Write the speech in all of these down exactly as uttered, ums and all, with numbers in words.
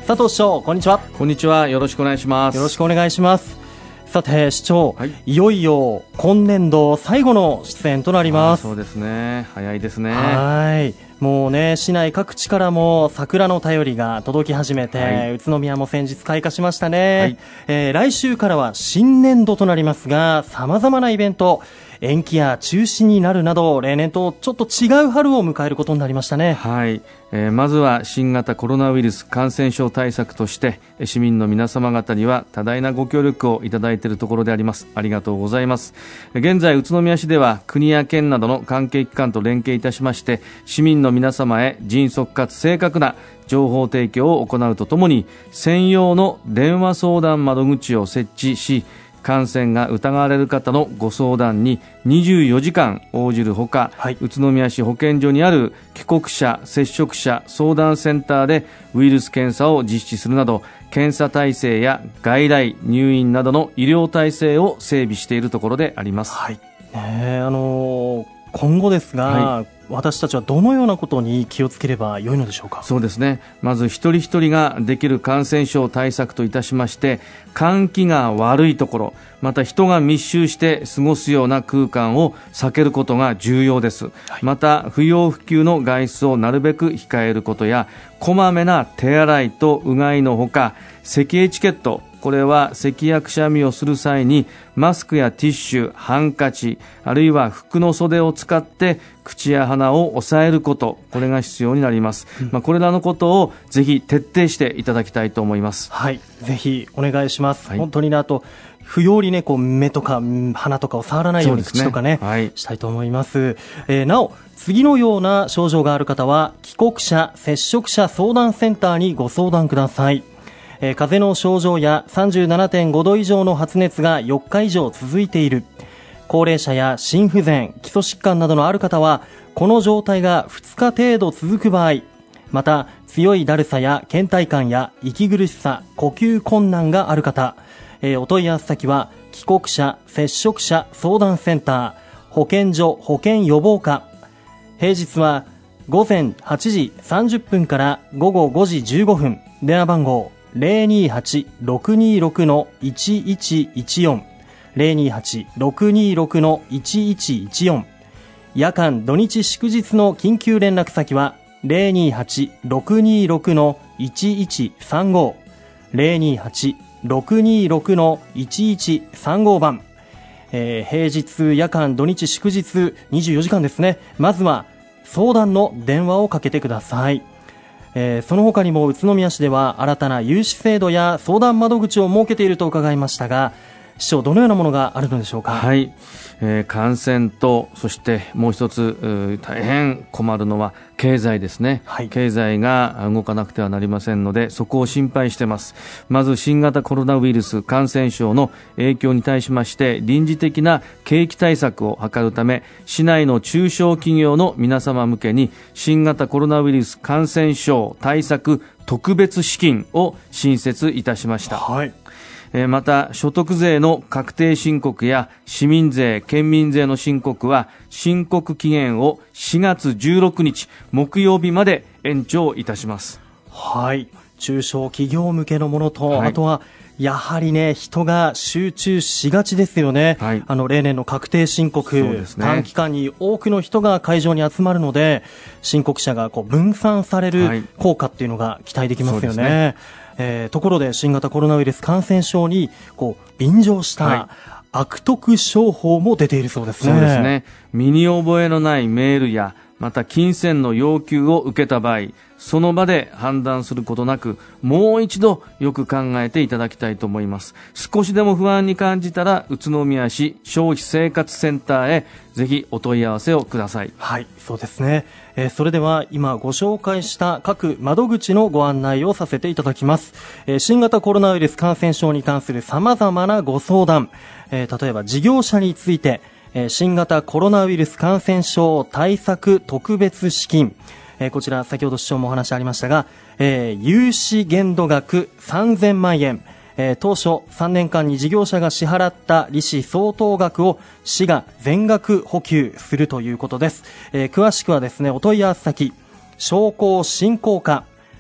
佐藤市長、こんにちは。 こんにちは。よろしくお願いします。 よろしくお願いします。さて市長、 はい、 いよいよ今年度最後の出演となります。 そうですね、早いですね。 はい、もうね、市内各地からも桜の便りが届き始めて、はい、宇都宮も先日開花しましたね、はい。えー、来週からは新年度となりますが、様々なイベント延期や中止になるなど、例年とちょっと違う春を迎えることになりましたね。 はい、えー、まずは新型コロナウイルス感染症対策として市民の皆様方には多大なご協力をいただいているところであります。ありがとうございます。現在宇都宮市では国や県などの関係機関と連携いたしまして、市民の皆様へ迅速かつ正確な情報提供を行うとともに、専用の電話相談窓口を設置し、感染が疑われる方のご相談ににじゅうよじかん応じるほか、はい、宇都宮市保健所にある帰国者接触者相談センターでウイルス検査を実施するなど、検査体制や外来入院などの医療体制を整備しているところであります。 はい、ね、あのー、今後ですが、はい、私たちはどのようなことに気をつければよいのでしょうか。 そうですね、まず一人一人ができる感染症対策といたしまして、換気が悪いところ、また人が密集して過ごすような空間を避けることが重要です。はい、また不要不急の外出をなるべく控えることや、こまめな手洗いとうがいのほか、咳エチケット、これは咳やくしゃみをする際にマスクやティッシュ、ハンカチ、あるいは服の袖を使って口や鼻を押さえること、これが必要になります。うん、まあ、これらのことをぜひ徹底していただきたいと思います。 はい、ぜひお願いします。 はい、 本当にね、あと不要にね、こう目とか鼻とかを触らないように口とかね、はい、したいと思います。えー、なお次のような症状がある方は帰国者接触者相談センターにご相談ください。えー、風邪の症状や さんじゅうななてんごど以上の発熱がよっか以上続いている、高齢者や心不全、基礎疾患などのある方はこの状態がふつか程度続く場合、また強いだるさや倦怠感や息苦しさ、呼吸困難がある方、えー、お問い合わせ先は帰国者接触者相談センター、保健所保健予防課、平日は午前はちじさんじゅっぷんから午後ごじじゅうごふん、電話番号 ゼロにーはち ろくにーろく いちいちいちよん ゼロにーはち ろくにーろく いちいちいちよん、夜間土日祝日の緊急連絡先はゼロにーはち ろくにーろく いちいちさんご ゼロにーはち ろくにーろく いちいちさんご 番、えー、平日夜間土日祝日にじゅうよじかんですね。まずは相談の電話をかけてください。えー、その他にも宇都宮市では新たな融資制度や相談窓口を設けていると伺いましたが、市長、どのようなものがあるのでしょうか。 はい、えー、感染と、そしてもう一つ大変困るのは経済ですね。はい、経済が動かなくてはなりませんので、そこを心配しています。まず新型コロナウイルス感染症の影響に対しまして臨時的な景気対策を図るため、市内の中小企業の皆様向けに新型コロナウイルス感染症対策特別資金を新設いたしました。はい、また所得税の確定申告や市民税、県民税の申告は申告期限をしがつじゅうろくにち木曜日まで延長いたします。 はい、中小企業向けのものと、はい、あとはやはりね、人が集中しがちですよね。はい、あの例年の確定申告、そうですね、短期間に多くの人が会場に集まるので申告者がこう分散される効果っていうのが期待できますよね。はい、えー、ところで新型コロナウイルス感染症にこう便乗した悪徳商法も出ているそうですね。 そうですね、身に覚えのないメールやまた金銭の要求を受けた場合、その場で判断することなくもう一度よく考えていただきたいと思います。少しでも不安に感じたら宇都宮市消費生活センターへぜひお問い合わせをください。 はい、そうですね。えー、それでは今ご紹介した各窓口のご案内をさせていただきます。えー、新型コロナウイルス感染症に関する様々なご相談、えー、例えば事業者について、えー、新型コロナウイルス感染症対策特別資金、えー、こちら先ほど市長もお話ありましたが、えー、融資限度額さんぜんまんえん、えー、当初さんねんかんに事業者が支払った利子相当額を市が全額補給するということです。えー、詳しくはですね、お問い合わせ先商工振興課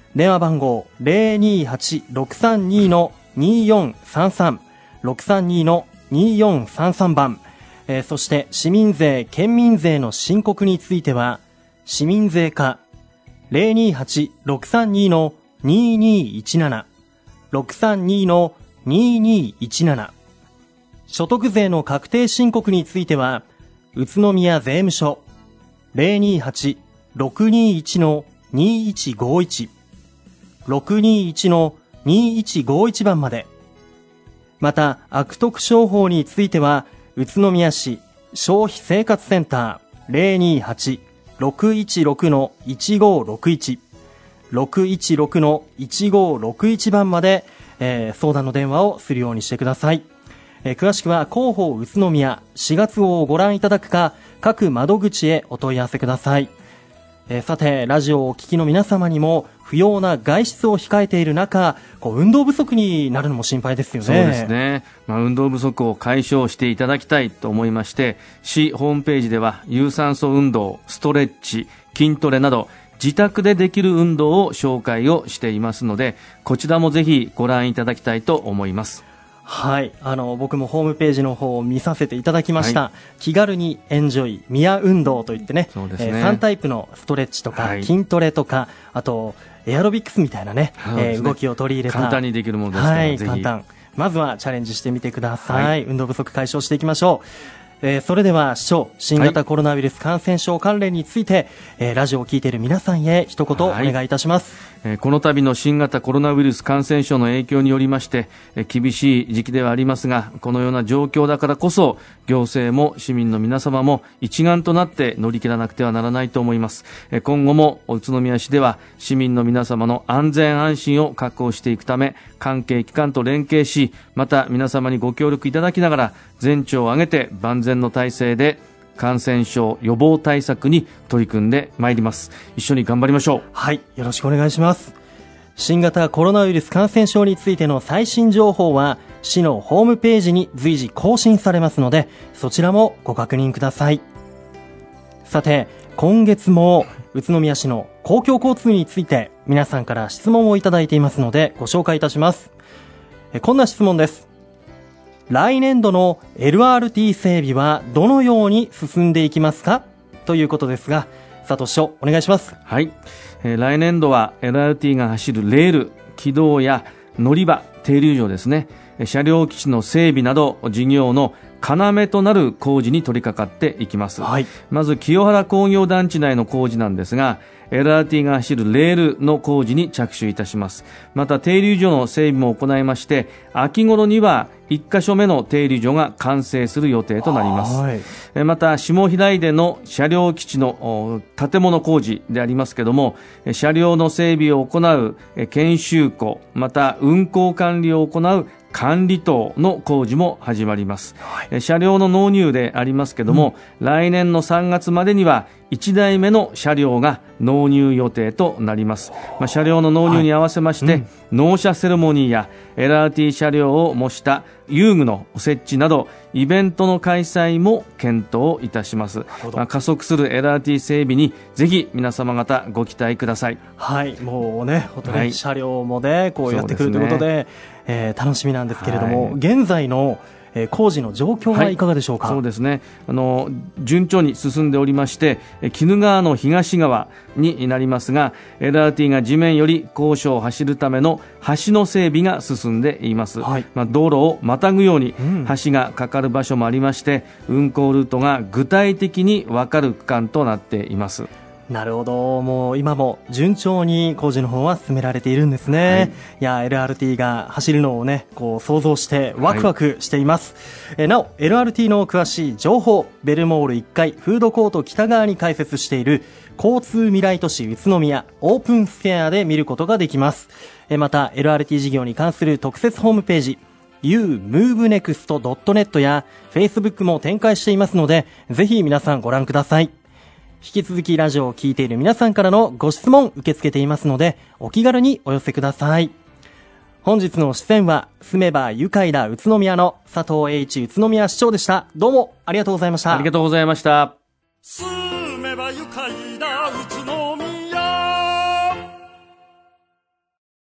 電話番号 ゼロにーはちろくさんに のにーよんさんさん ろくさんに のにーよんさんさん番、えー、そして市民税県民税の申告については市民税課 ゼロにーはちろくさんに のにーにーいちなな ろくさんに のにーにーいちなな、所得税の確定申告については宇都宮税務署 ゼロにーはちろくにーいち のにーいちごいち ろくにーいち のにーいちごいち番まで。また悪徳商法については宇都宮市消費生活センター ゼロにーはちろくいちろく のいちごろくいち ろくいちろく のいちごろくいち番まで、えー、相談の電話をするようにしてください。えー、詳しくは広報宇都宮しがつ号をご覧いただくか各窓口へお問い合わせください。えー、さてラジオをお聞きの皆様にも不要な外出を控えている中、こう運動不足になるのも心配ですよね。 そうですね、まあ、運動不足を解消していただきたいと思いまして、市ホームページでは有酸素運動、ストレッチ、筋トレなど自宅でできる運動を紹介をしていますので、こちらもぜひご覧いただきたいと思います。 はい、あの僕もホームページの方を見させていただきました、はい、気軽にエンジョイ宮運動といってね、そうですね、えー、さんタイプのストレッチとか、はい、筋トレとか、あとエアロビクスみたいな ね, ね、えー、動きを取り入れた簡単にできるものですから、はい、 ぜひ簡単、まずはチャレンジしてみてください、はい、運動不足解消していきましょう。えー、それでは市長、新型コロナウイルス感染症関連について、はい、えー、ラジオを聞いている皆さんへ一言お願いいたします。 はい、えー、この度の新型コロナウイルス感染症の影響によりまして、えー、厳しい時期ではありますが、このような状況だからこそ行政も市民の皆様も一丸となって乗り切らなくてはならないと思います。えー、今後も宇都宮市では市民の皆様の安全安心を確保していくため、関係機関と連携し、また皆様にご協力いただきながら全庁を挙げて万全の体制で感染症予防対策に取り組んでまいります。一緒に頑張りましょう。 はい、よろしくお願いします。新型コロナウイルス感染症についての最新情報は市のホームページに随時更新されますので、そちらもご確認ください。さて、今月も宇都宮市の公共交通について皆さんから質問をいただいていますのでご紹介いたします。こんな質問です。来年度の エルアールティー 整備はどのように進んでいきますか、ということですが、佐藤市長お願いします。 はい、えー、来年度は エルアールティー が走るレール、軌道や乗り場、停留場ですね、車両基地の整備など事業の要となる工事に取り掛かっていきます。はい、まず清原工業団地内の工事なんですが、エルアールティー が走るレールの工事に着手いたします。また停留所の整備も行いまして、秋頃にはいっか所目の停留所が完成する予定となります。はい、また下平出の車両基地の建物工事でありますけども、車両の整備を行う研修庫、また運行管理を行う管理棟の工事も始まります。はい、車両の納入でありますけども、うん、来年のさんがつまでにはいちだいめの車両が納入予定となります。まあ、車両の納入に合わせまして、はい、うん、納車セレモニーや エルアールティー 車両を模した遊具の設置などイベントの開催も検討いたします。まあ、加速する エルアールティー 整備にぜひ皆様方ご期待ください。 はい、もうね、本当に、はい、車両もねこうやってくるということで、で、えー、楽しみなんですけれども、はい、現在のえー、工事の状況はいかがでしょうか。 はい、そうですね、あの順調に進んでおりまして、鬼怒川の東側になりますが エルアールティー が地面より高所を走るための橋の整備が進んでいます。はい、まあ、道路をまたぐように橋がかかる場所もありまして、うん、運行ルートが具体的に分かる区間となっています。 なるほど、もう今も順調に工事の方は進められているんですね。はい、いや エルアールティー が走るのをねこう想像してワクワクしています。はい、えなお エルアールティー の詳しい情報、ベルモールいっかいフードコート北側に開設している交通未来都市宇都宮オープンスフェアで見ることができます。えまた エルアールティー 事業に関する特設ホームページ ユームーブネクストドットネット や Facebook も展開していますので、ぜひ皆さんご覧ください。引き続きラジオを聞いている皆さんからのご質問受け付けていますので、お気軽にお寄せください。本日の出演は住めば愉快な宇都宮の佐藤栄一宇都宮市長でした。どうもありがとうございました。 ありがとうございました。 住めば愉快